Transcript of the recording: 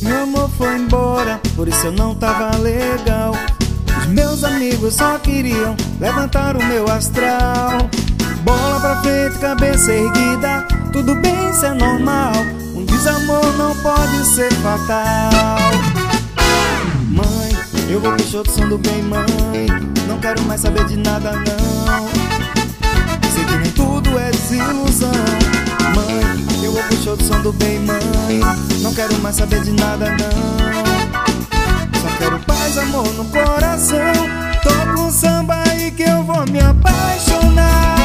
Meu amor foi embora, por isso eu não tava legal. Os meus amigos só queriam levantar o meu astral. Bola pra frente, cabeça erguida, tudo bem, isso é normal. Um desamor não pode ser fatal. Mãe, eu vou pro show do Som do Bem, mãe. Não quero mais saber de nada, não. Sei que nem tudo é desilusão. Mãe, eu vou pro show do Som do Bem, mãe. Não quero mais saber de nada, não. Só quero paz, amor no coração. Toca um samba aí que eu vou me apaixonar.